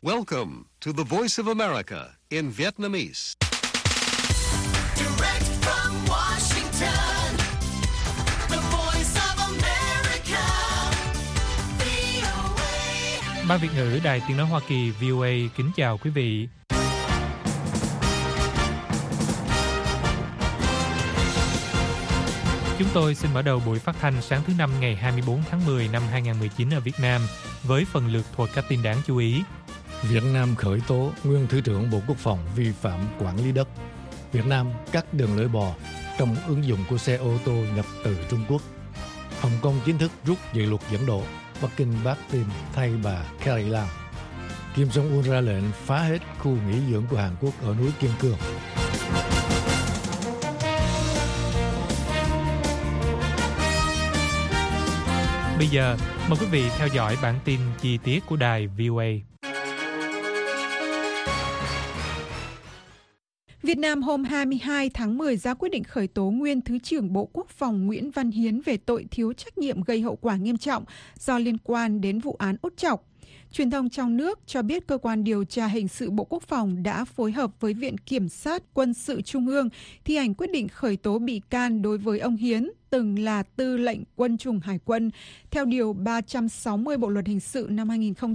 Welcome to the Voice of America in Vietnamese. Direct from Washington, the Voice of America, VOA. Ban Việt ngữ Đài Tiếng nói Hoa Kỳ VOA kính chào quý vị. Chúng tôi xin mở đầu buổi phát thanh sáng thứ Năm ngày 24 tháng 10 năm 2019 ở Việt Nam với phần lược thuật các tin đáng chú ý. Việt Nam khởi tố nguyên Thứ trưởng Bộ Quốc phòng vi phạm quản lý đất. Việt Nam cắt đường lưỡi bò trong ứng dụng của xe ô tô nhập từ Trung Quốc. Hồng Kông chính thức rút dự luật dẫn độ. Bắc Kinh bác tin thay bà Carrie Lam. Kim Jong-un ra lệnh phá hết khu nghỉ dưỡng của Hàn Quốc ở núi Kim Cương. Bây giờ, mời quý vị theo dõi bản tin chi tiết của đài VOA. Việt Nam hôm 22 tháng 10 ra quyết định khởi tố nguyên Thứ trưởng Bộ Quốc phòng Nguyễn Văn Hiến về tội thiếu trách nhiệm gây hậu quả nghiêm trọng do liên quan đến vụ án Út Chọc. Truyền thông trong nước cho biết cơ quan điều tra hình sự Bộ Quốc phòng đã phối hợp với Viện Kiểm sát Quân sự Trung ương thi hành quyết định khởi tố bị can đối với ông Hiến, từng là tư lệnh Quân chủng Hải quân, theo Điều 360 Bộ Luật Hình sự năm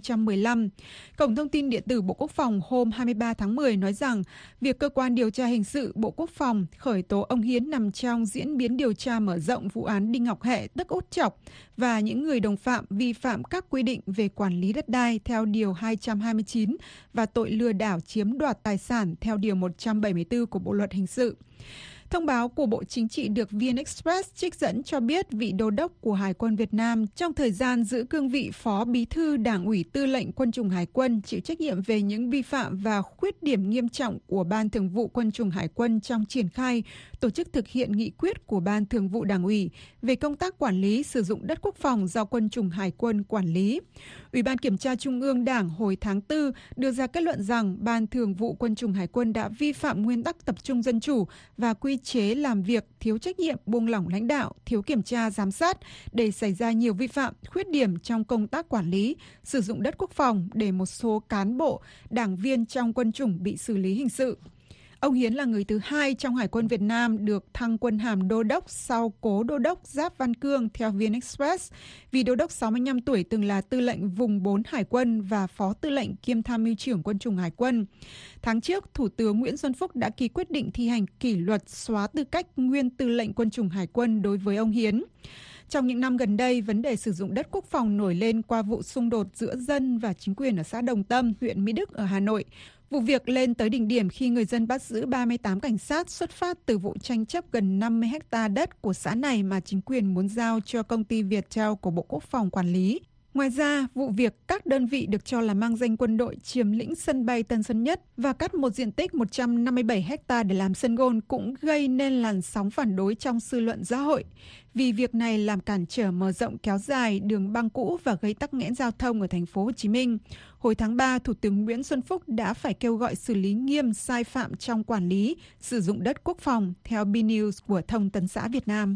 2015. Cổng thông tin điện tử Bộ Quốc phòng hôm 23 tháng 10 nói rằng việc cơ quan điều tra hình sự Bộ Quốc phòng khởi tố ông Hiến nằm trong diễn biến điều tra mở rộng vụ án Đinh Ngọc Hệ tức Út Chọc và những người đồng phạm vi phạm các quy định về quản lý đất đai theo Điều 229 và tội lừa đảo chiếm đoạt tài sản theo Điều 174 của Bộ Luật Hình sự. Thông báo của Bộ Chính trị được VN Express trích dẫn cho biết vị đô đốc của Hải quân Việt Nam trong thời gian giữ cương vị Phó Bí thư Đảng ủy Tư lệnh Quân chủng Hải quân chịu trách nhiệm về những vi phạm và khuyết điểm nghiêm trọng của Ban Thường vụ Quân chủng Hải quân trong triển khai, tổ chức thực hiện nghị quyết của Ban Thường vụ Đảng ủy về công tác quản lý sử dụng đất quốc phòng do Quân chủng Hải quân quản lý. Ủy ban Kiểm tra Trung ương Đảng hồi tháng 4 đưa ra kết luận rằng Ban Thường vụ Quân chủng Hải quân đã vi phạm nguyên tắc tập trung dân chủ và quy chế làm việc thiếu trách nhiệm, buông lỏng lãnh đạo, thiếu kiểm tra giám sát để xảy ra nhiều vi phạm, khuyết điểm trong công tác quản lý, sử dụng đất quốc phòng để một số cán bộ, đảng viên trong quân chủng bị xử lý hình sự. Ông Hiến là người thứ hai trong Hải quân Việt Nam được thăng quân hàm đô đốc sau cố đô đốc Giáp Văn Cương theo VN Express. Vì đô đốc 65 tuổi từng là tư lệnh vùng 4 Hải quân và phó tư lệnh kiêm tham mưu trưởng Quân chủng Hải quân. Tháng trước, Thủ tướng Nguyễn Xuân Phúc đã ký quyết định thi hành kỷ luật xóa tư cách nguyên tư lệnh Quân chủng Hải quân đối với ông Hiến. Trong những năm gần đây, vấn đề sử dụng đất quốc phòng nổi lên qua vụ xung đột giữa dân và chính quyền ở xã Đồng Tâm, huyện Mỹ Đức ở Hà Nội. Vụ việc lên tới đỉnh điểm khi người dân bắt giữ 38 cảnh sát xuất phát từ vụ tranh chấp gần 50 ha đất của xã này mà chính quyền muốn giao cho công ty Viettel của Bộ Quốc phòng quản lý. Ngoài ra, vụ việc các đơn vị được cho là mang danh quân đội chiếm lĩnh sân bay Tân Sơn Nhất và cắt một diện tích 157 ha để làm sân golf cũng gây nên làn sóng phản đối trong dư luận xã hội. Vì việc này làm cản trở mở rộng kéo dài đường băng cũ và gây tắc nghẽn giao thông ở thành phố Hồ Chí Minh. Hồi tháng 3, Thủ tướng Nguyễn Xuân Phúc đã phải kêu gọi xử lý nghiêm sai phạm trong quản lý, sử dụng đất quốc phòng, theo BNews của Thông tấn xã Việt Nam.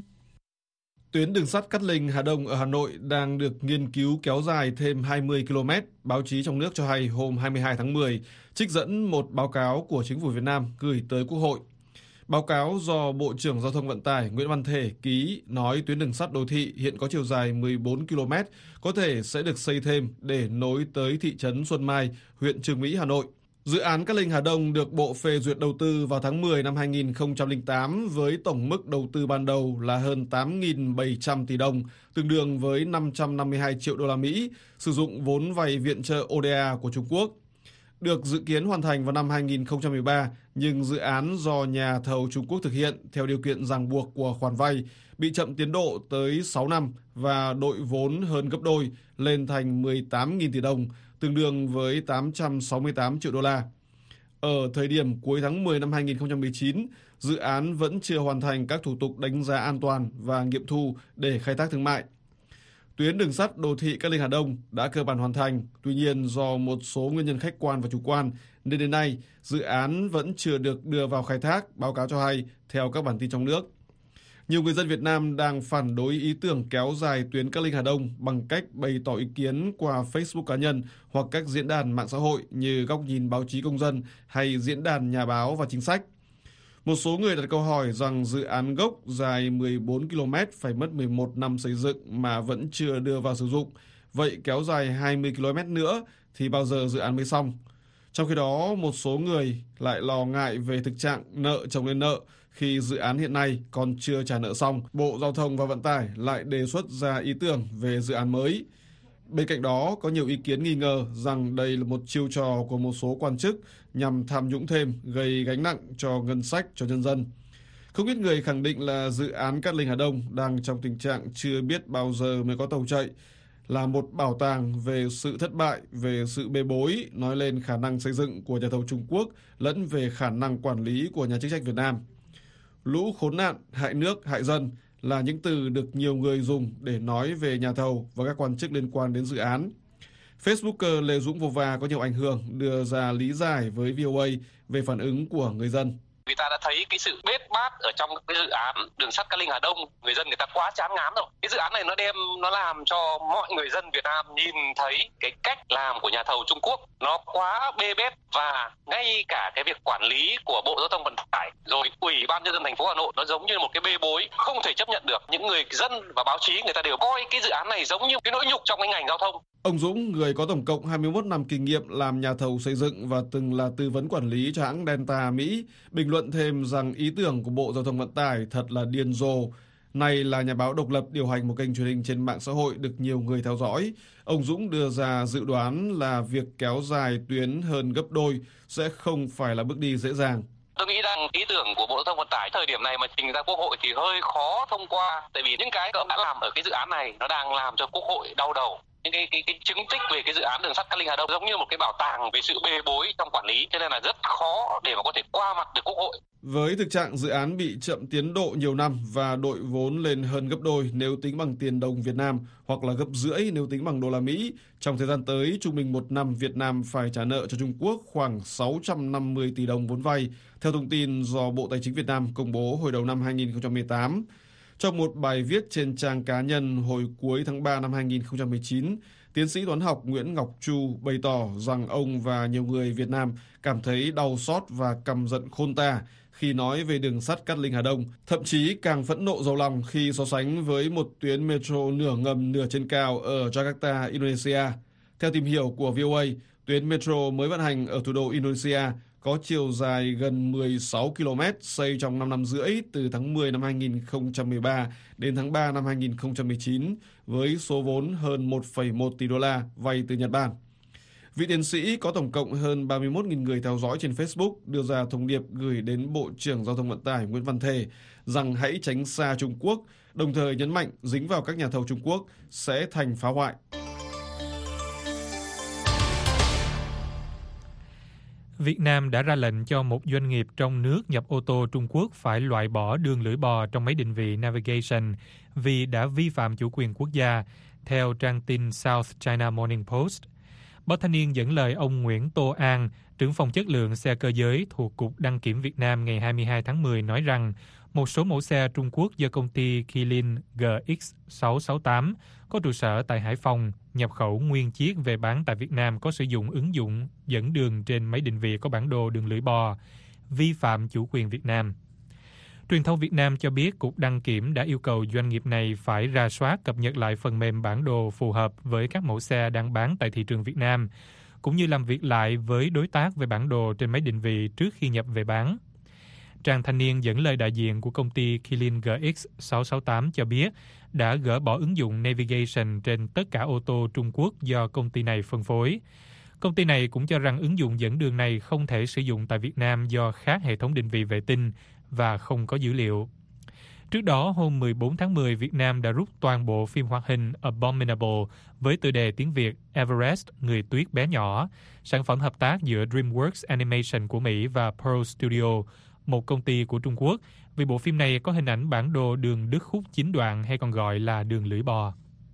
Tuyến đường sắt Cát Linh - Hà Đông ở Hà Nội đang được nghiên cứu kéo dài thêm 20 km. Báo chí trong nước cho hay hôm 22 tháng 10, trích dẫn một báo cáo của Chính phủ Việt Nam gửi tới Quốc hội. Báo cáo do Bộ trưởng Giao thông Vận tải Nguyễn Văn Thể ký nói tuyến đường sắt đô thị hiện có chiều dài 14 km, có thể sẽ được xây thêm để nối tới thị trấn Xuân Mai, huyện Chương Mỹ, Hà Nội. Dự án Cát Linh - Hà Đông được Bộ phê duyệt đầu tư vào tháng 10 năm 2008 với tổng mức đầu tư ban đầu là hơn 8.700 tỷ đồng, tương đương với 552 triệu đô la Mỹ, sử dụng vốn vay viện trợ ODA của Trung Quốc. Được dự kiến hoàn thành vào năm 2013, nhưng dự án do nhà thầu Trung Quốc thực hiện theo điều kiện ràng buộc của khoản vay bị chậm tiến độ tới 6 năm và đội vốn hơn gấp đôi lên thành 18.000 tỷ đồng, tương đương với 868 triệu đô la. Ở thời điểm cuối tháng 10 năm 2019, dự án vẫn chưa hoàn thành các thủ tục đánh giá an toàn và nghiệm thu để khai thác thương mại. Tuyến đường sắt đô thị Cát Linh - Hà Đông đã cơ bản hoàn thành, tuy nhiên do một số nguyên nhân khách quan và chủ quan nên đến nay dự án vẫn chưa được đưa vào khai thác, báo cáo cho hay theo các bản tin trong nước. Nhiều người dân Việt Nam đang phản đối ý tưởng kéo dài tuyến Cát Linh Hà Đông bằng cách bày tỏ ý kiến qua Facebook cá nhân hoặc các diễn đàn mạng xã hội như Góc nhìn báo chí công dân hay diễn đàn nhà báo và chính sách. Một số người đặt câu hỏi rằng dự án gốc dài 14 km phải mất 11 năm xây dựng mà vẫn chưa đưa vào sử dụng. Vậy kéo dài 20 km nữa thì bao giờ dự án mới xong? Trong khi đó, một số người lại lo ngại về thực trạng nợ chồng lên nợ khi dự án hiện nay còn chưa trả nợ xong. Bộ Giao thông và Vận tải lại đề xuất ra ý tưởng về dự án mới. Bên cạnh đó, có nhiều ý kiến nghi ngờ rằng đây là một chiêu trò của một số quan chức nhằm tham nhũng thêm, gây gánh nặng cho ngân sách cho nhân dân. Không ít người khẳng định là dự án Cát Linh Hà Đông đang trong tình trạng chưa biết bao giờ mới có tàu chạy, là một bảo tàng về sự thất bại, về sự bê bối, nói lên khả năng xây dựng của nhà thầu Trung Quốc lẫn về khả năng quản lý của nhà chức trách Việt Nam. Lũ khốn nạn, hại nước, hại dân là những từ được nhiều người dùng để nói về nhà thầu và các quan chức liên quan đến dự án. Facebooker Lê Dũng Vô Va có nhiều ảnh hưởng đưa ra lý giải với VOA về phản ứng của người dân. Người ta đã thấy cái sự bết bát ở trong cái dự án đường sắt Cát Linh Hà Đông, người dân người ta quá chán ngán rồi. Cái dự án này nó làm cho mọi người dân Việt Nam nhìn thấy cái cách làm của nhà thầu Trung Quốc nó quá bê bết, và ngay cả cái việc quản lý của Bộ Giao thông Vận tải rồi Ủy ban nhân dân thành phố Hà Nội nó giống như một cái bê bối không thể chấp nhận được. Những người dân và báo chí người ta đều coi cái dự án này giống như cái nỗi nhục trong cái ngành giao thông. Ông Dũng, người có tổng cộng 21 năm kinh nghiệm làm nhà thầu xây dựng và từng là tư vấn quản lý cho hãng Delta Mỹ, bình luận thêm rằng ý tưởng của Bộ Giao thông Vận tải thật là điên rồ. Này là nhà báo độc lập điều hành một kênh truyền hình trên mạng xã hội được nhiều người theo dõi. Ông Dũng đưa ra dự đoán là việc kéo dài tuyến hơn gấp đôi sẽ không phải là bước đi dễ dàng. Tôi nghĩ rằng ý tưởng của Bộ Giao thông Vận tải thời điểm này mà trình ra Quốc hội thì hơi khó thông qua, tại vì những cái các ông đã làm ở cái dự án này nó đang làm cho Quốc hội đau đầu. Những cái chứng tích về cái dự án đường sắt Cát Linh Hà Đông giống như một cái bảo tàng về sự bê bối trong quản lý, cho nên là rất khó để mà có thể qua mặt được Quốc hội. Với thực trạng dự án bị chậm tiến độ nhiều năm và đội vốn lên hơn gấp đôi nếu tính bằng tiền đồng Việt Nam hoặc là gấp rưỡi nếu tính bằng đô la Mỹ, trong thời gian tới trung bình một năm Việt Nam phải trả nợ cho Trung Quốc khoảng 650 tỷ đồng vốn vay, theo thông tin do Bộ Tài chính Việt Nam công bố hồi đầu năm 2018. Trong một bài viết trên trang cá nhân hồi cuối tháng 3 năm 2019, tiến sĩ toán học Nguyễn Ngọc Chu bày tỏ rằng ông và nhiều người Việt Nam cảm thấy đau xót và căm giận khôn tả khi nói về đường sắt Cát Linh Hà Đông, thậm chí càng phẫn nộ dầu lòng khi so sánh với một tuyến metro nửa ngầm nửa trên cao ở Jakarta, Indonesia. Theo tìm hiểu của VOA, tuyến metro mới vận hành ở thủ đô Indonesia có chiều dài gần 16 km, xây trong 5 năm rưỡi từ tháng 10 năm 2013 đến tháng 3 năm 2019, với số vốn hơn 1,1 tỷ đô la vay từ Nhật Bản. Vị tiến sĩ có tổng cộng hơn 31.000 người theo dõi trên Facebook đưa ra thông điệp gửi đến Bộ trưởng Giao thông Vận tải Nguyễn Văn Thể rằng hãy tránh xa Trung Quốc, đồng thời nhấn mạnh dính vào các nhà thầu Trung Quốc sẽ thành phá hoại. Việt Nam đã ra lệnh cho một doanh nghiệp trong nước nhập ô tô Trung Quốc phải loại bỏ đường lưỡi bò trong máy định vị Navigation vì đã vi phạm chủ quyền quốc gia, theo trang tin South China Morning Post. Báo Thanh niên dẫn lời ông Nguyễn Tô An, trưởng phòng chất lượng xe cơ giới thuộc Cục Đăng kiểm Việt Nam ngày 22 tháng 10 nói rằng một số mẫu xe Trung Quốc do công ty Kilin GX668 có trụ sở tại Hải Phòng nhập khẩu nguyên chiếc về bán tại Việt Nam có sử dụng ứng dụng dẫn đường trên máy định vị có bản đồ đường lưỡi bò, vi phạm chủ quyền Việt Nam. Truyền thông Việt Nam cho biết Cục Đăng kiểm đã yêu cầu doanh nghiệp này phải rà soát cập nhật lại phần mềm bản đồ phù hợp với các mẫu xe đang bán tại thị trường Việt Nam, cũng như làm việc lại với đối tác về bản đồ trên máy định vị trước khi nhập về bán. Trang Thanh niên dẫn lời đại diện của công ty Kilin GX668 cho biết đã gỡ bỏ ứng dụng Navigation trên tất cả ô tô Trung Quốc do công ty này phân phối. Công ty này cũng cho rằng ứng dụng dẫn đường này không thể sử dụng tại Việt Nam do khác hệ thống định vị vệ tinh và không có dữ liệu. Trước đó, hôm 14 tháng 10, Việt Nam đã rút toàn bộ phim hoạt hình Abominable với tựa đề tiếng Việt Everest, người tuyết bé nhỏ, sản phẩm hợp tác giữa DreamWorks Animation của Mỹ và Pearl Studio, một công ty của Trung Quốc, vì bộ phim này có hình ảnh bản đồ đường đứt khúc 9 đoạn hay còn gọi là đường lưỡi bò.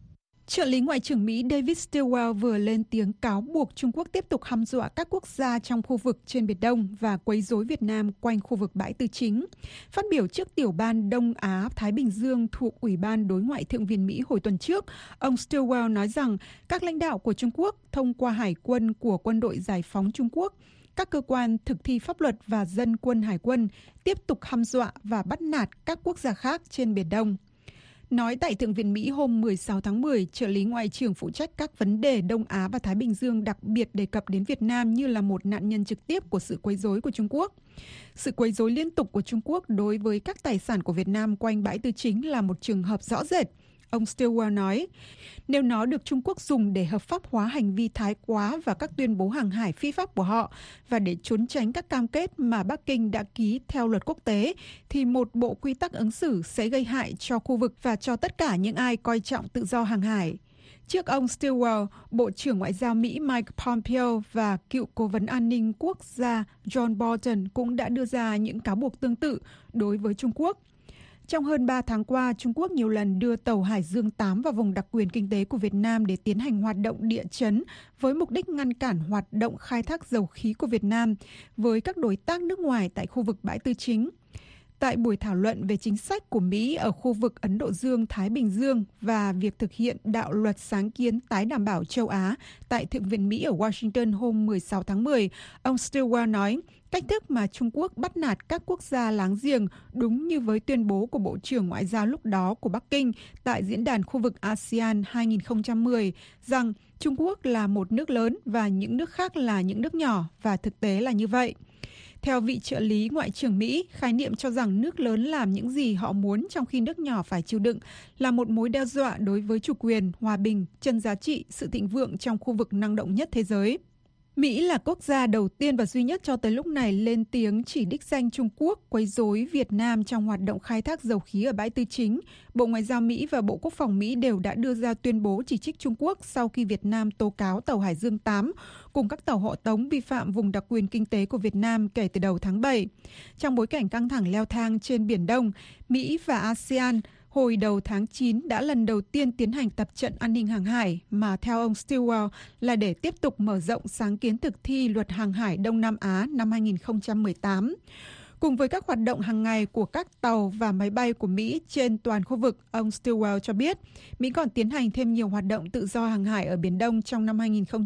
Trợ lý Ngoại trưởng Mỹ David Stilwell vừa lên tiếng cáo buộc Trung Quốc tiếp tục hăm dọa các quốc gia trong khu vực trên Biển Đông và quấy rối Việt Nam quanh khu vực Bãi Tư Chính. Phát biểu trước tiểu ban Đông Á-Thái Bình Dương thuộc Ủy ban Đối ngoại Thượng viện Mỹ hồi tuần trước, ông Stilwell nói rằng các lãnh đạo của Trung Quốc thông qua Hải quân của Quân đội Giải phóng Trung Quốc, các cơ quan thực thi pháp luật và dân quân Hải quân tiếp tục hăm dọa và bắt nạt các quốc gia khác trên Biển Đông. Nói tại Thượng viện Mỹ hôm 16 tháng 10, trợ lý Ngoại trưởng phụ trách các vấn đề Đông Á và Thái Bình Dương đặc biệt đề cập đến Việt Nam như là một nạn nhân trực tiếp của sự quấy rối của Trung Quốc. Sự quấy rối liên tục của Trung Quốc đối với các tài sản của Việt Nam quanh Bãi Tư Chính là một trường hợp rõ rệt. Ông Stilwell nói, nếu nó được Trung Quốc dùng để hợp pháp hóa hành vi thái quá và các tuyên bố hàng hải phi pháp của họ và để trốn tránh các cam kết mà Bắc Kinh đã ký theo luật quốc tế, thì một bộ quy tắc ứng xử sẽ gây hại cho khu vực và cho tất cả những ai coi trọng tự do hàng hải. Trước ông Stilwell, Bộ trưởng Ngoại giao Mỹ Mike Pompeo và cựu Cố vấn An ninh Quốc gia John Bolton cũng đã đưa ra những cáo buộc tương tự đối với Trung Quốc. Trong hơn 3 tháng qua, Trung Quốc nhiều lần đưa tàu Hải Dương 8 vào vùng đặc quyền kinh tế của Việt Nam để tiến hành hoạt động địa chấn với mục đích ngăn cản hoạt động khai thác dầu khí của Việt Nam với các đối tác nước ngoài tại khu vực Bãi Tư Chính. Tại buổi thảo luận về chính sách của Mỹ ở khu vực Ấn Độ Dương-Thái Bình Dương và việc thực hiện đạo luật sáng kiến tái đảm bảo châu Á tại Thượng viện Mỹ ở Washington hôm 16 tháng 10, ông Stilwell nói, cách thức mà Trung Quốc bắt nạt các quốc gia láng giềng đúng như với tuyên bố của Bộ trưởng Ngoại giao lúc đó của Bắc Kinh tại diễn đàn khu vực ASEAN 2010 rằng Trung Quốc là một nước lớn và những nước khác là những nước nhỏ, và thực tế là như vậy. Theo vị trợ lý Ngoại trưởng Mỹ, khái niệm cho rằng nước lớn làm những gì họ muốn trong khi nước nhỏ phải chịu đựng là một mối đe dọa đối với chủ quyền, hòa bình, chân giá trị, sự thịnh vượng trong khu vực năng động nhất thế giới. Mỹ là quốc gia đầu tiên và duy nhất cho tới lúc này lên tiếng chỉ đích danh Trung Quốc quấy rối Việt Nam trong hoạt động khai thác dầu khí ở Bãi Tư Chính. Bộ Ngoại giao Mỹ và Bộ Quốc phòng Mỹ đều đã đưa ra tuyên bố chỉ trích Trung Quốc sau khi Việt Nam tố cáo tàu Hải Dương 8 cùng các tàu hộ tống vi phạm vùng đặc quyền kinh tế của Việt Nam kể từ đầu tháng 7. Trong bối cảnh căng thẳng leo thang trên Biển Đông, Mỹ và ASEAN hồi đầu tháng 9 đã lần đầu tiên tiến hành tập trận an ninh hàng hải mà theo ông Stilwell là để tiếp tục mở rộng sáng kiến thực thi luật hàng hải Đông Nam Á năm 2018. Cùng với các hoạt động hàng ngày của các tàu và máy bay của Mỹ trên toàn khu vực, ông Stilwell cho biết Mỹ còn tiến hành thêm nhiều hoạt động tự do hàng hải ở Biển Đông trong năm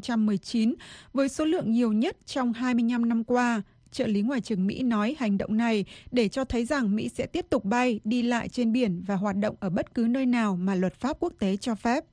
2019 với số lượng nhiều nhất trong 25 năm qua. Trợ lý Ngoại trưởng Mỹ nói hành động này để cho thấy rằng Mỹ sẽ tiếp tục bay, đi lại trên biển và hoạt động ở bất cứ nơi nào mà luật pháp quốc tế cho phép.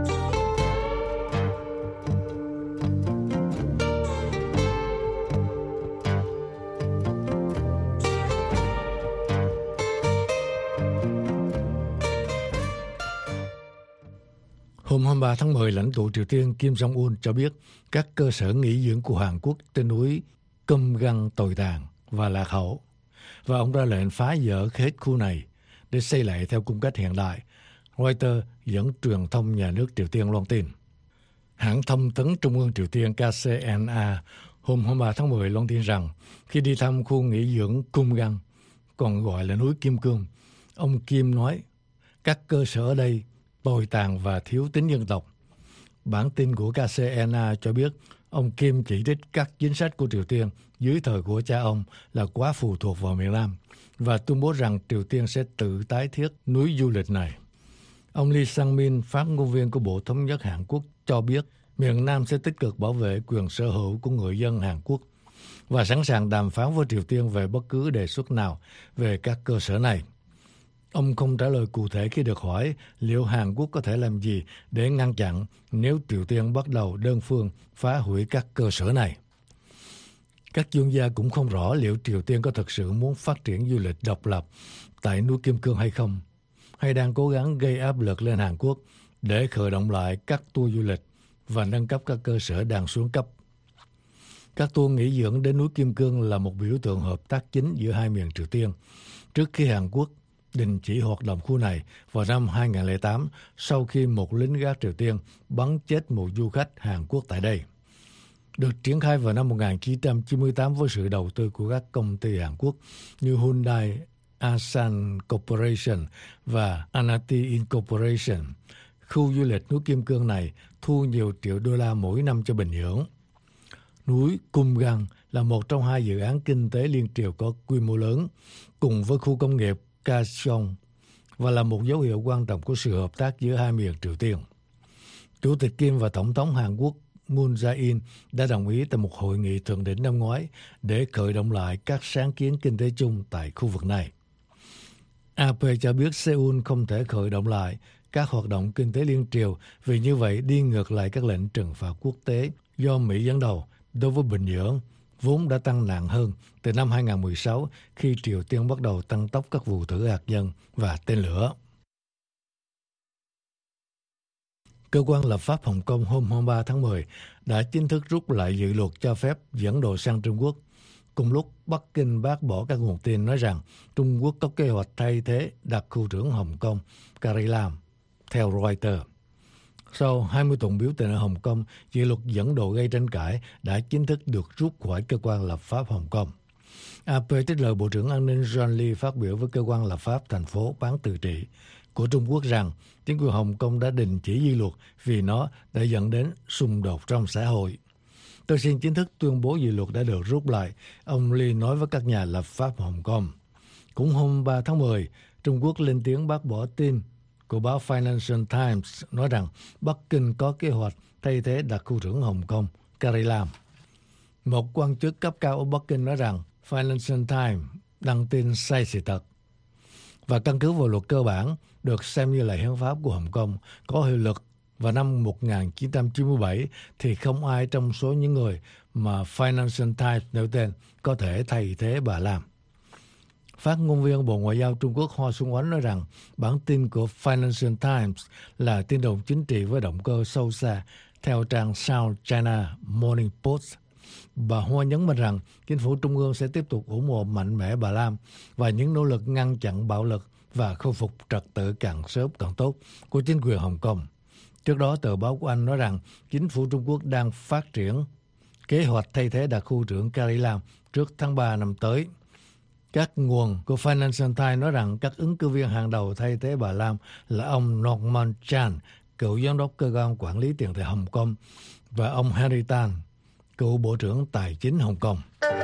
Hôm 23 tháng 10, lãnh tụ Triều Tiên Kim Jong-un cho biết các cơ sở nghỉ dưỡng của Hàn Quốc trên núi Kumgang tồi tàn và lạc hậu, và ông ra lệnh phá dỡ hết khu này để xây lại theo cung cách hiện đại. Reuters dẫn truyền thông nhà nước Triều Tiên loan tin. Hãng thông tấn Trung ương Triều Tiên KCNA hôm 23 tháng 10 loan tin rằng khi đi thăm khu nghỉ dưỡng Kumgang, còn gọi là núi Kim Cương, ông Kim nói các cơ sở ở đây tồi tàn và thiếu tính dân tộc. Bản tin của KCNA cho biết ông Kim chỉ trích các chính sách của Triều Tiên dưới thời của cha ông là quá phụ thuộc vào miền Nam và tuyên bố rằng Triều Tiên sẽ tự tái thiết núi du lịch này. Ông Lee Sang-min, phát ngôn viên của Bộ Thống nhất Hàn Quốc, cho biết miền Nam sẽ tích cực bảo vệ quyền sở hữu của người dân Hàn Quốc và sẵn sàng đàm phán với Triều Tiên về bất cứ đề xuất nào về các cơ sở này. Ông không trả lời cụ thể khi được hỏi liệu Hàn Quốc có thể làm gì để ngăn chặn nếu Triều Tiên bắt đầu đơn phương phá hủy các cơ sở này. Các chuyên gia cũng không rõ liệu Triều Tiên có thực sự muốn phát triển du lịch độc lập tại núi Kim Cương hay không, hay đang cố gắng gây áp lực lên Hàn Quốc để khởi động lại các tour du lịch và nâng cấp các cơ sở đang xuống cấp. Các tour nghỉ dưỡng đến núi Kim Cương là một biểu tượng hợp tác chính giữa hai miền Triều Tiên trước khi Hàn Quốc đình chỉ hoạt động khu này vào năm 2008 sau khi một lính gác Triều Tiên bắn chết một du khách Hàn Quốc tại đây. Được triển khai vào năm 1998 với sự đầu tư của các công ty Hàn Quốc như Hyundai, Asan Corporation và Anati Incorporation, khu du lịch núi Kim Cương này thu nhiều triệu đô la mỗi năm cho Bình Nhưỡng. Núi Kumgang là một trong hai dự án kinh tế liên triều có quy mô lớn, cùng với khu công nghiệp Kaesong, và là một dấu hiệu quan trọng của sự hợp tác giữa hai miền Triều Tiên. Chủ tịch Kim và Tổng thống Hàn Quốc Moon Jae-in đã đồng ý tại một hội nghị thượng đỉnh năm ngoái để khởi động lại các sáng kiến kinh tế chung tại khu vực này. AP cho biết Seoul không thể khởi động lại các hoạt động kinh tế liên triều vì như vậy đi ngược lại các lệnh trừng phạt quốc tế do Mỹ dẫn đầu đối với Bình Nhưỡng, vốn đã tăng nặng hơn từ năm 2016 khi Triều Tiên bắt đầu tăng tốc các vụ thử hạt nhân và tên lửa. Cơ quan lập pháp Hồng Kông hôm 23 tháng 10 đã chính thức rút lại dự luật cho phép dẫn đồ sang Trung Quốc. Cùng lúc, Bắc Kinh bác bỏ các nguồn tin nói rằng Trung Quốc có kế hoạch thay thế đặc khu trưởng Hồng Kông Carrie Lam, theo Reuters. Sau 20 tuần biểu tình ở Hồng Kông, dự luật dẫn độ gây tranh cãi đã chính thức được rút khỏi cơ quan lập pháp Hồng Kông. AP trích lời Bộ trưởng An ninh John Lee phát biểu với cơ quan lập pháp thành phố bán tự trị của Trung Quốc rằng chính quyền Hồng Kông đã đình chỉ dự luật vì nó đã dẫn đến xung đột trong xã hội. Tôi xin chính thức tuyên bố dự luật đã được rút lại, ông Lee nói với các nhà lập pháp Hồng Kông. Cũng hôm 3 tháng 10, Trung Quốc lên tiếng bác bỏ tin của báo Financial Times nói rằng Bắc Kinh có kế hoạch thay thế đặc khu trưởng Hồng Kông Carrie Lam. Một quan chức cấp cao ở Bắc Kinh nói rằng Financial Times đăng tin sai sự thật. Và căn cứ vào luật cơ bản được xem như là hiến pháp của Hồng Kông có hiệu lực vào năm 1997 thì không ai trong số những người mà Financial Times nêu tên có thể thay thế bà Lam. Phát ngôn viên Bộ Ngoại giao Trung Quốc Hoa Xuân Oánh nói rằng bản tin của Financial Times là tin đồn chính trị với động cơ sâu xa, theo trang South China Morning Post. Bà Hoa nhấn mạnh rằng chính phủ Trung ương sẽ tiếp tục ủng hộ mạnh mẽ bà Lam và những nỗ lực ngăn chặn bạo lực và khôi phục trật tự càng sớm càng tốt của chính quyền Hồng Kông. Trước đó, tờ báo của Anh nói rằng chính phủ Trung Quốc đang phát triển kế hoạch thay thế đặc khu trưởng Carrie Lam trước tháng 3 năm tới. Các nguồn của Financial Times nói rằng các ứng cử viên hàng đầu thay thế bà Lam là ông Norman Chan, cựu giám đốc cơ quan quản lý tiền tệ Hồng Kông, và ông Henry Tan, cựu Bộ trưởng Tài chính Hồng Kông.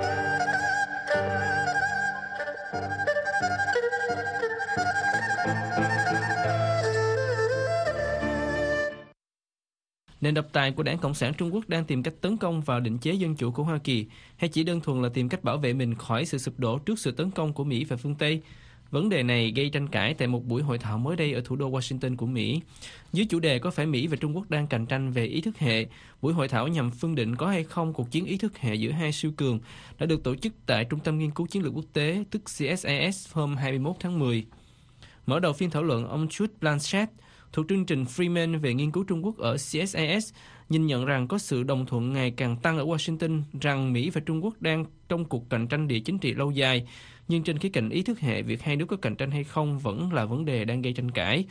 Nền độc tài của Đảng Cộng sản Trung Quốc đang tìm cách tấn công vào định chế dân chủ của Hoa Kỳ, hay chỉ đơn thuần là tìm cách bảo vệ mình khỏi sự sụp đổ trước sự tấn công của Mỹ và phương Tây? Vấn đề này gây tranh cãi tại một buổi hội thảo mới đây ở thủ đô Washington của Mỹ. Dưới chủ đề có phải Mỹ và Trung Quốc đang cạnh tranh về ý thức hệ, buổi hội thảo nhằm phân định có hay không cuộc chiến ý thức hệ giữa hai siêu cường đã được tổ chức tại Trung tâm Nghiên cứu Chiến lược Quốc tế, tức CSIS, hôm 21 tháng 10. Mở đầu phiên thảo luận, ông Jude Blanchett, thuộc chương trình Freeman về nghiên cứu Trung Quốc ở CSIS, nhìn nhận rằng có sự đồng thuận ngày càng tăng ở Washington rằng Mỹ và Trung Quốc đang trong cuộc cạnh tranh địa chính trị lâu dài, nhưng trên khía cạnh ý thức hệ, việc hai nước có cạnh tranh hay không vẫn là vấn đề đang gây tranh cãi.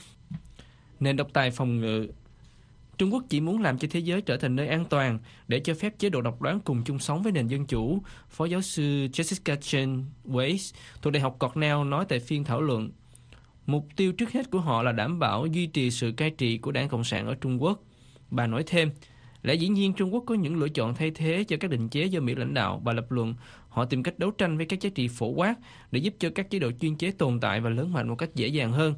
Nền độc tài phòng ngự. Trung Quốc chỉ muốn làm cho thế giới trở thành nơi an toàn để cho phép chế độ độc đoán cùng chung sống với nền dân chủ, Phó giáo sư Jessica Chen Weiss thuộc Đại học Cornell nói tại phiên thảo luận. Mục tiêu trước hết của họ là đảm bảo duy trì sự cai trị của Đảng Cộng sản ở Trung Quốc. Bà nói thêm, lẽ dĩ nhiên Trung Quốc có những lựa chọn thay thế cho các định chế do Mỹ lãnh đạo. Bà lập luận, họ tìm cách đấu tranh với các giá trị phổ quát để giúp cho các chế độ chuyên chế tồn tại và lớn mạnh một cách dễ dàng hơn.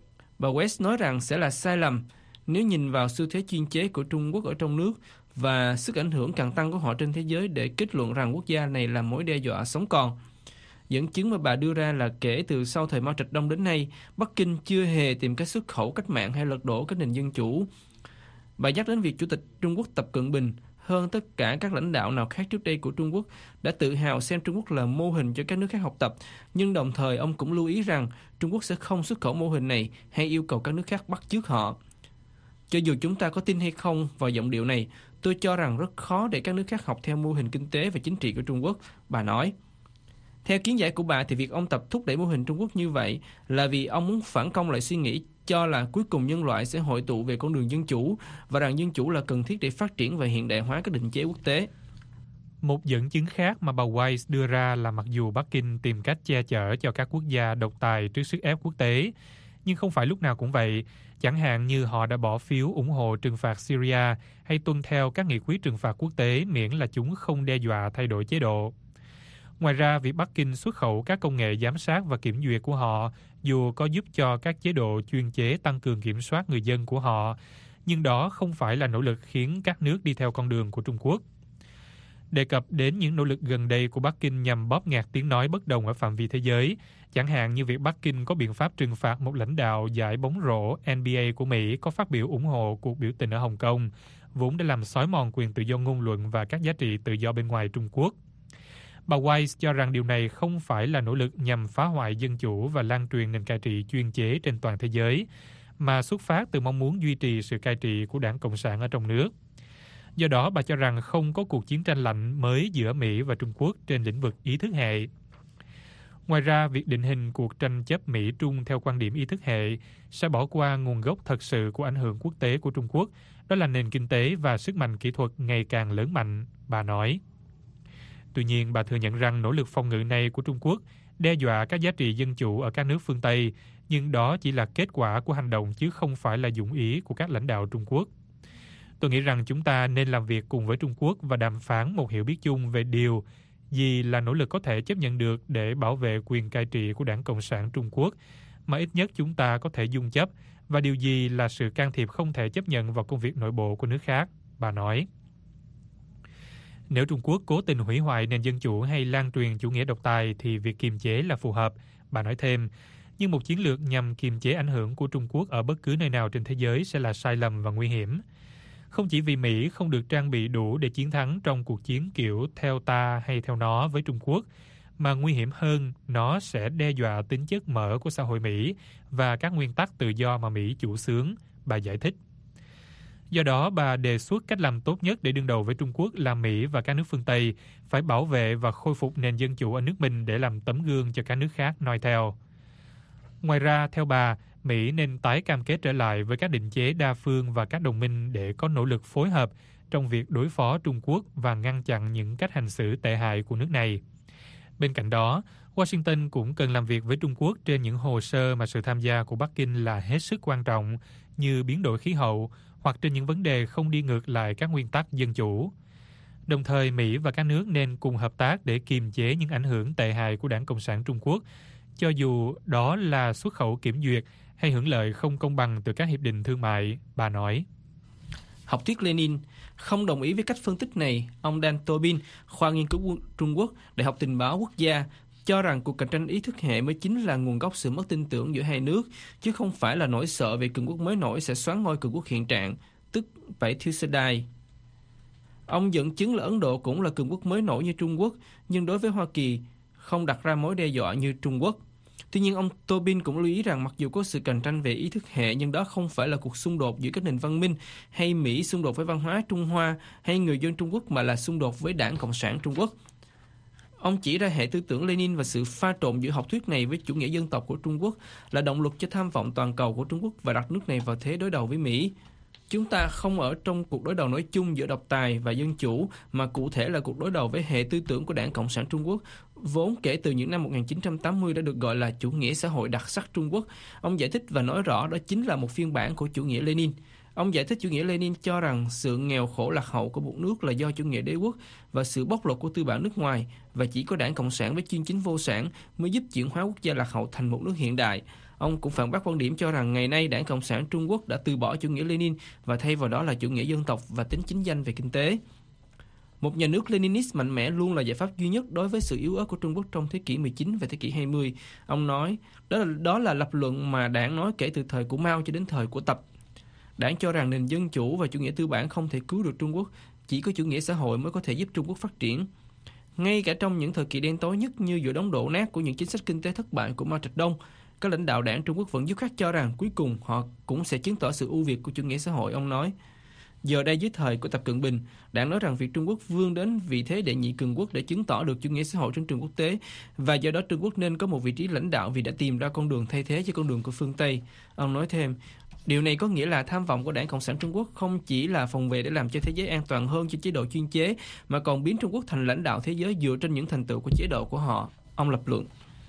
Bà West nói rằng sẽ là sai lầm nếu nhìn vào xu thế chuyên chế của Trung Quốc ở trong nước và sức ảnh hưởng càng tăng của họ trên thế giới để kết luận rằng quốc gia này là mối đe dọa sống còn. Dẫn chứng mà bà đưa ra là kể từ sau thời Mao Trạch Đông đến nay, Bắc Kinh chưa hề tìm cách xuất khẩu cách mạng hay lật đổ các nền dân chủ. Bà nhắc đến việc Chủ tịch Trung Quốc Tập Cận Bình, hơn tất cả các lãnh đạo nào khác trước đây của Trung Quốc, đã tự hào xem Trung Quốc là mô hình cho các nước khác học tập, nhưng đồng thời ông cũng lưu ý rằng Trung Quốc sẽ không xuất khẩu mô hình này hay yêu cầu các nước khác bắt chước họ. Cho dù chúng ta có tin hay không vào giọng điệu này, tôi cho rằng rất khó để các nước khác học theo mô hình kinh tế và chính trị của Trung Quốc, bà nói. Theo kiến giải của bà thì việc ông Tập thúc đẩy mô hình Trung Quốc như vậy là vì ông muốn phản công lại suy nghĩ cho là cuối cùng nhân loại sẽ hội tụ về con đường dân chủ và rằng dân chủ là cần thiết để phát triển và hiện đại hóa các định chế quốc tế. Một dẫn chứng khác mà bà Weiss đưa ra là mặc dù Bắc Kinh tìm cách che chở cho các quốc gia độc tài trước sức ép quốc tế, nhưng không phải lúc nào cũng vậy, chẳng hạn như họ đã bỏ phiếu ủng hộ trừng phạt Syria hay tuân theo các nghị quyết trừng phạt quốc tế miễn là chúng không đe dọa thay đổi chế độ. Ngoài ra, việc Bắc Kinh xuất khẩu các công nghệ giám sát và kiểm duyệt của họ dù có giúp cho các chế độ chuyên chế tăng cường kiểm soát người dân của họ, nhưng đó không phải là nỗ lực khiến các nước đi theo con đường của Trung Quốc. Đề cập đến những nỗ lực gần đây của Bắc Kinh nhằm bóp nghẹt tiếng nói bất đồng ở phạm vi thế giới, chẳng hạn như việc Bắc Kinh có biện pháp trừng phạt một lãnh đạo giải bóng rổ NBA của Mỹ có phát biểu ủng hộ cuộc biểu tình ở Hồng Kông, vốn đã làm xói mòn quyền tự do ngôn luận và các giá trị tự do bên ngoài Trung Quốc. Bà Weiss cho rằng điều này không phải là nỗ lực nhằm phá hoại dân chủ và lan truyền nền cai trị chuyên chế trên toàn thế giới, mà xuất phát từ mong muốn duy trì sự cai trị của Đảng Cộng sản ở trong nước. Do đó, bà cho rằng không có cuộc chiến tranh lạnh mới giữa Mỹ và Trung Quốc trên lĩnh vực ý thức hệ. Ngoài ra, việc định hình cuộc tranh chấp Mỹ-Trung theo quan điểm ý thức hệ sẽ bỏ qua nguồn gốc thật sự của ảnh hưởng quốc tế của Trung Quốc, đó là nền kinh tế và sức mạnh kỹ thuật ngày càng lớn mạnh, bà nói. Tuy nhiên, bà thừa nhận rằng nỗ lực phòng ngự này của Trung Quốc đe dọa các giá trị dân chủ ở các nước phương Tây, nhưng đó chỉ là kết quả của hành động chứ không phải là dụng ý của các lãnh đạo Trung Quốc. Tôi nghĩ rằng chúng ta nên làm việc cùng với Trung Quốc và đàm phán một hiểu biết chung về điều gì là nỗ lực có thể chấp nhận được để bảo vệ quyền cai trị của Đảng Cộng sản Trung Quốc, mà ít nhất chúng ta có thể dung chấp, và điều gì là sự can thiệp không thể chấp nhận vào công việc nội bộ của nước khác, bà nói. Nếu Trung Quốc cố tình hủy hoại nền dân chủ hay lan truyền chủ nghĩa độc tài thì việc kiềm chế là phù hợp, bà nói thêm. Nhưng một chiến lược nhằm kiềm chế ảnh hưởng của Trung Quốc ở bất cứ nơi nào trên thế giới sẽ là sai lầm và nguy hiểm. Không chỉ vì Mỹ không được trang bị đủ để chiến thắng trong cuộc chiến kiểu theo ta hay theo nó với Trung Quốc, mà nguy hiểm hơn, nó sẽ đe dọa tính chất mở của xã hội Mỹ và các nguyên tắc tự do mà Mỹ chủ xướng, bà giải thích. Do đó, bà đề xuất cách làm tốt nhất để đương đầu với Trung Quốc là Mỹ và các nước phương Tây phải bảo vệ và khôi phục nền dân chủ ở nước mình để làm tấm gương cho các nước khác noi theo. Ngoài ra, theo bà, Mỹ nên tái cam kết trở lại với các định chế đa phương và các đồng minh để có nỗ lực phối hợp trong việc đối phó Trung Quốc và ngăn chặn những cách hành xử tệ hại của nước này. Bên cạnh đó, Washington cũng cần làm việc với Trung Quốc trên những hồ sơ mà sự tham gia của Bắc Kinh là hết sức quan trọng, như biến đổi khí hậu, hoặc trên những vấn đề không đi ngược lại các nguyên tắc dân chủ. Đồng thời, Mỹ và các nước nên cùng hợp tác để kiềm chế những ảnh hưởng tệ hại của Đảng Cộng sản Trung Quốc, cho dù đó là xuất khẩu kiểm duyệt hay hưởng lợi không công bằng từ các hiệp định thương mại, bà nói. Học thuyết Lenin không đồng ý với cách phân tích này. Ông Dan Tobin, khoa nghiên cứu Trung Quốc, Đại học Tình báo Quốc gia, cho rằng cuộc cạnh tranh ý thức hệ mới chính là nguồn gốc sự mất tin tưởng giữa hai nước, chứ không phải là nỗi sợ về cường quốc mới nổi sẽ soán ngôi cường quốc hiện trạng, tức Bảy Thiêu Sơ Đài. Ông dẫn chứng là Ấn Độ cũng là cường quốc mới nổi như Trung Quốc, nhưng đối với Hoa Kỳ không đặt ra mối đe dọa như Trung Quốc. Tuy nhiên, ông Tobin cũng lưu ý rằng mặc dù có sự cạnh tranh về ý thức hệ, nhưng đó không phải là cuộc xung đột giữa các nền văn minh, hay Mỹ xung đột với văn hóa Trung Hoa, hay người dân Trung Quốc, mà là xung đột với Đảng Cộng sản Trung Quốc. Ông chỉ ra hệ tư tưởng Lenin và sự pha trộn giữa học thuyết này với chủ nghĩa dân tộc của Trung Quốc là động lực cho tham vọng toàn cầu của Trung Quốc và đặt nước này vào thế đối đầu với Mỹ. Chúng ta không ở trong cuộc đối đầu nói chung giữa độc tài và dân chủ, mà cụ thể là cuộc đối đầu với hệ tư tưởng của Đảng Cộng sản Trung Quốc, vốn kể từ những năm 1980 đã được gọi là chủ nghĩa xã hội đặc sắc Trung Quốc. Ông giải thích và nói rõ đó chính là một phiên bản của chủ nghĩa Lenin. Ông giải thích chủ nghĩa Lenin cho rằng sự nghèo khổ lạc hậu của một nước là do chủ nghĩa đế quốc và sự bóc lột của tư bản nước ngoài, và chỉ có Đảng Cộng sản với chuyên chính vô sản mới giúp chuyển hóa quốc gia lạc hậu thành một nước hiện đại. Ông cũng phản bác quan điểm cho rằng ngày nay Đảng Cộng sản Trung Quốc đã từ bỏ chủ nghĩa Lenin và thay vào đó là chủ nghĩa dân tộc và tính chính danh về kinh tế. Một nhà nước Leninist mạnh mẽ luôn là giải pháp duy nhất đối với sự yếu ớt của Trung Quốc trong thế kỷ 19 và thế kỷ 20. Ông nói, đó là lập luận mà đảng nói kể từ thời của Mao cho đến thời của Tập. Đảng cho rằng nền dân chủ và chủ nghĩa tư bản không thể cứu được Trung Quốc, chỉ có chủ nghĩa xã hội mới có thể giúp Trung Quốc phát triển. Ngay cả trong những thời kỳ đen tối nhất như giữa đống đổ nát của những chính sách kinh tế thất bại của Mao Trạch Đông, các lãnh đạo đảng Trung Quốc vẫn dứt khoát cho rằng cuối cùng họ cũng sẽ chứng tỏ sự ưu việt của chủ nghĩa xã hội, ông nói. Giờ đây dưới thời của Tập Cận Bình, đảng nói rằng việc Trung Quốc vươn đến vị thế đệ nhị cường quốc để chứng tỏ được chủ nghĩa xã hội trên trường quốc tế, và do đó Trung Quốc nên có một vị trí lãnh đạo vì đã tìm ra con đường thay thế cho con đường của phương Tây. Ông nói thêm, điều này có nghĩa là tham vọng của Đảng Cộng sản Trung Quốc không chỉ là phòng vệ để làm cho thế giới an toàn hơn cho chế độ chuyên chế, mà còn biến Trung Quốc thành lãnh đạo thế giới dựa trên những thành tựu của chế độ của họ, ông lập luận.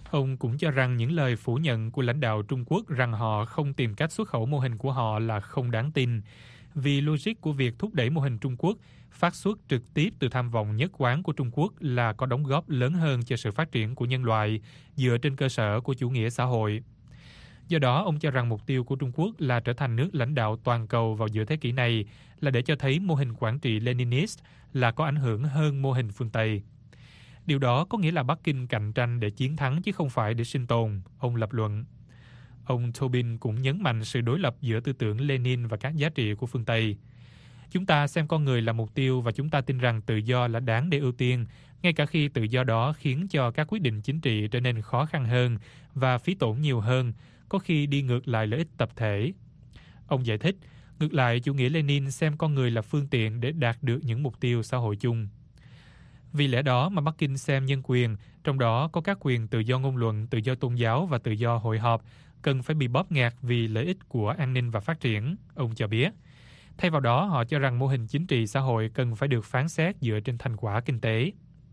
Ông cũng cho rằng những lời phủ nhận của lãnh đạo Trung Quốc rằng họ không tìm cách xuất khẩu mô hình của họ là không đáng tin, vì logic của việc thúc đẩy mô hình Trung Quốc phát xuất trực tiếp từ tham vọng nhất quán của Trung Quốc là có đóng góp lớn hơn cho sự phát triển của nhân loại dựa trên cơ sở của chủ nghĩa xã hội. Do đó, ông cho rằng mục tiêu của Trung Quốc là trở thành nước lãnh đạo toàn cầu vào giữa thế kỷ này là để cho thấy mô hình quản trị Leninist là có ảnh hưởng hơn mô hình phương Tây. Điều đó có nghĩa là Bắc Kinh cạnh tranh để chiến thắng chứ không phải để sinh tồn, ông lập luận. Ông Tobin cũng nhấn mạnh sự đối lập giữa tư tưởng Lenin và các giá trị của phương Tây. Chúng ta xem con người là mục tiêu và chúng ta tin rằng tự do là đáng để ưu tiên, ngay cả khi tự do đó khiến cho các quyết định chính trị trở nên khó khăn hơn và phí tổn nhiều hơn, có khi đi ngược lại lợi ích tập thể. Ông giải thích, ngược lại chủ nghĩa Lenin xem con người là phương tiện để đạt được những mục tiêu xã hội chung. Vì lẽ đó mà Bắc Kinh xem nhân quyền, trong đó có các quyền tự do ngôn luận, tự do tôn giáo và tự do hội họp, cần phải bị bóp nghẹt vì lợi ích của an ninh và phát triển, ông cho biết. Thay vào đó, họ cho rằng mô hình chính trị xã hội cần phải được phán xét dựa trên thành quả kinh tế.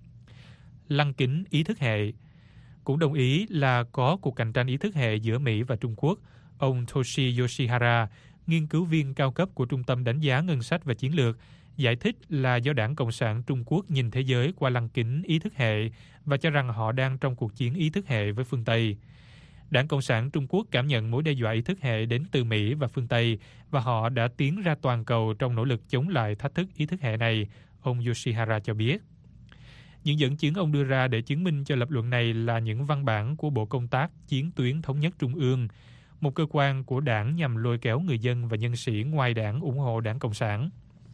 Lăng kính ý thức hệ cũng đồng ý là có cuộc cạnh tranh ý thức hệ giữa Mỹ và Trung Quốc. Ông Toshi Yoshihara, nghiên cứu viên cao cấp của Trung tâm Đánh giá Ngân sách và Chiến lược, giải thích là do Đảng Cộng sản Trung Quốc nhìn thế giới qua lăng kính ý thức hệ và cho rằng họ đang trong cuộc chiến ý thức hệ với phương Tây. Đảng Cộng sản Trung Quốc cảm nhận mối đe dọa ý thức hệ đến từ Mỹ và phương Tây và họ đã tiến ra toàn cầu trong nỗ lực chống lại thách thức ý thức hệ này, ông Yoshihara cho biết. Những dẫn chứng ông đưa ra để chứng minh cho lập luận này là những văn bản của Bộ Công tác Chiến tuyến Thống nhất Trung ương, một cơ quan của đảng nhằm lôi kéo người dân và nhân sĩ ngoài đảng ủng hộ Đảng Cộng sản.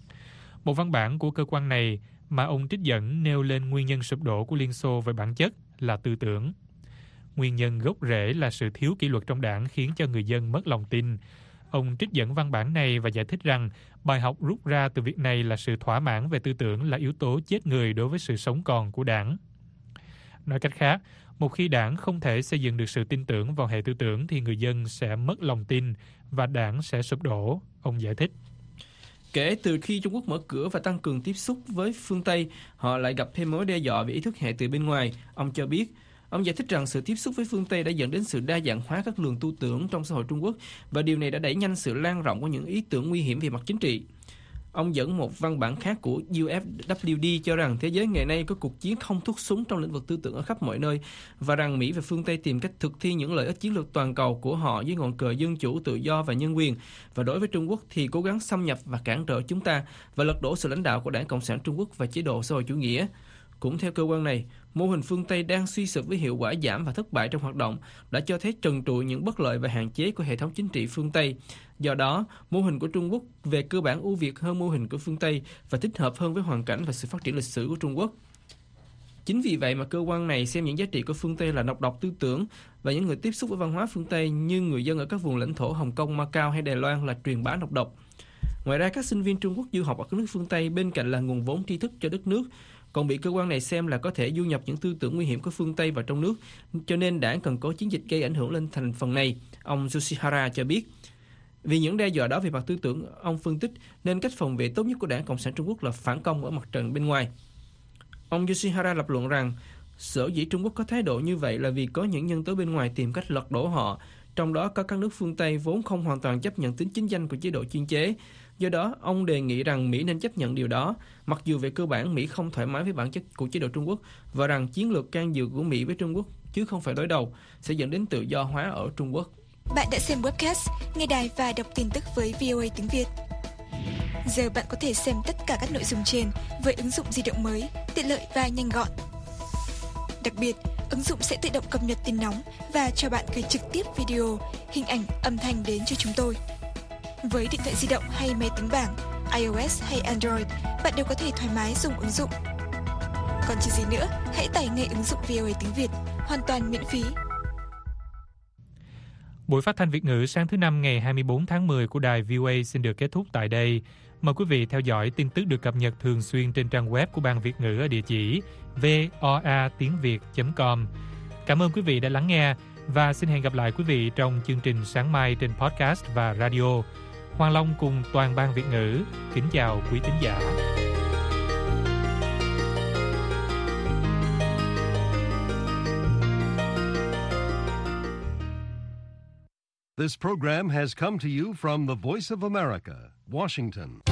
Một văn bản của cơ quan này mà ông trích dẫn nêu lên nguyên nhân sụp đổ của Liên Xô về bản chất là tư tưởng. Nguyên nhân gốc rễ là sự thiếu kỷ luật trong đảng khiến cho người dân mất lòng tin. Ông trích dẫn văn bản này và giải thích rằng bài học rút ra từ việc này là sự thỏa mãn về tư tưởng là yếu tố chết người đối với sự sống còn của đảng. Nói cách khác, một khi đảng không thể xây dựng được sự tin tưởng vào hệ tư tưởng thì người dân sẽ mất lòng tin và đảng sẽ sụp đổ, ông giải thích. Kể từ khi Trung Quốc mở cửa và tăng cường tiếp xúc với phương Tây, họ lại gặp thêm mối đe dọa về ý thức hệ từ bên ngoài, ông cho biết. Ông giải thích rằng sự tiếp xúc với phương Tây đã dẫn đến sự đa dạng hóa các luồng tu tưởng trong xã hội Trung Quốc và điều này đã đẩy nhanh sự lan rộng của những ý tưởng nguy hiểm về mặt chính trị. Ông dẫn một văn bản khác của UFWD cho rằng thế giới ngày nay có cuộc chiến không thuốc súng trong lĩnh vực tư tưởng ở khắp mọi nơi và rằng Mỹ và phương Tây tìm cách thực thi những lợi ích chiến lược toàn cầu của họ dưới ngọn cờ dân chủ, tự do và nhân quyền. Và đối với Trung Quốc thì cố gắng xâm nhập và cản trở chúng ta và lật đổ sự lãnh đạo của Đảng Cộng sản Trung Quốc và chế độ xã hội chủ nghĩa. Cũng theo cơ quan này, mô hình phương Tây đang suy sụp với hiệu quả giảm và thất bại trong hoạt động đã cho thấy trần trụi những bất lợi và hạn chế của hệ thống chính trị phương Tây. Do đó, mô hình của Trung Quốc về cơ bản ưu việt hơn mô hình của phương Tây và thích hợp hơn với hoàn cảnh và sự phát triển lịch sử của Trung Quốc. Chính vì vậy mà cơ quan này xem những giá trị của phương Tây là nọc độc tư tưởng và những người tiếp xúc với văn hóa phương Tây như người dân ở các vùng lãnh thổ Hồng Kông, Macau hay Đài Loan là truyền bá nọc độc. Ngoài ra, các sinh viên Trung Quốc du học ở các nước phương Tây bên cạnh là nguồn vốn tri thức cho đất nước, còn bị cơ quan này xem là có thể du nhập những tư tưởng nguy hiểm của phương Tây vào trong nước, cho nên đảng cần có chiến dịch gây ảnh hưởng lên thành phần này, ông Yoshihara cho biết. Vì những đe dọa đó về mặt tư tưởng, ông phân tích nên cách phòng vệ tốt nhất của Đảng Cộng sản Trung Quốc là phản công ở mặt trận bên ngoài. Ông Yoshihara lập luận rằng sở dĩ Trung Quốc có thái độ như vậy là vì có những nhân tố bên ngoài tìm cách lật đổ họ, trong đó có các nước phương Tây vốn không hoàn toàn chấp nhận tính chính danh của chế độ chuyên chế. Do đó, ông đề nghị rằng Mỹ nên chấp nhận điều đó, mặc dù về cơ bản Mỹ không thoải mái với bản chất của chế độ Trung Quốc và rằng chiến lược can dự của Mỹ với Trung Quốc, chứ không phải đối đầu, sẽ dẫn đến tự do hóa ở Trung Quốc. Bạn đã xem webcast, nghe đài và đọc tin tức với VOA tiếng Việt. Giờ bạn có thể xem tất cả các nội dung trên với ứng dụng di động mới, tiện lợi và nhanh gọn. Đặc biệt, ứng dụng sẽ tự động cập nhật tin nóng và cho bạn gửi trực tiếp video, hình ảnh, âm thanh đến cho chúng tôi. Với điện thoại di động hay máy tính bảng, iOS hay Android, bạn đều có thể thoải mái dùng ứng dụng. Còn chờ gì nữa, hãy tải ngay ứng dụng VOA tiếng Việt, hoàn toàn miễn phí. Buổi phát thanh Việt ngữ sáng thứ Năm ngày 24 tháng 10 của đài VOA xin được kết thúc tại đây. Mời quý vị theo dõi tin tức được cập nhật thường xuyên trên trang web của Ban Việt ngữ ở địa chỉ voatiengviet.com. Cảm ơn quý vị đã lắng nghe và xin hẹn gặp lại quý vị trong chương trình sáng mai trên podcast và radio. Hoàng Long cùng toàn Ban Việt ngữ kính chào quý thính giả. This program has come to you from the Voice of America, Washington.